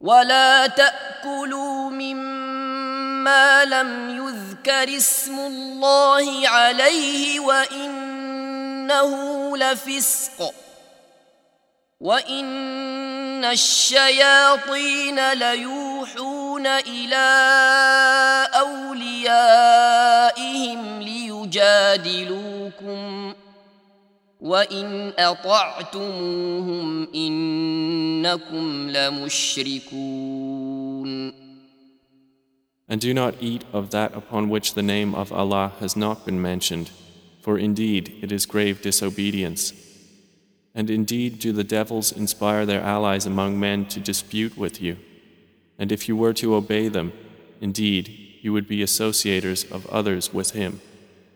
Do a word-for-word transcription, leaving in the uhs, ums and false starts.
ولا تأكلوا مما لم يذكر اسم الله عليه وإنه لفسق وإن الشياطين ليوحون إلى أوليائهم ليجادلوكم وإن أطعتموهم إنكم لمشركون. And do not eat of that upon which the name of Allah has not been mentioned, for indeed it is grave disobedience. And indeed do the devils inspire their allies among men to dispute with you. And if you were to obey them, indeed you would be associators of others with him.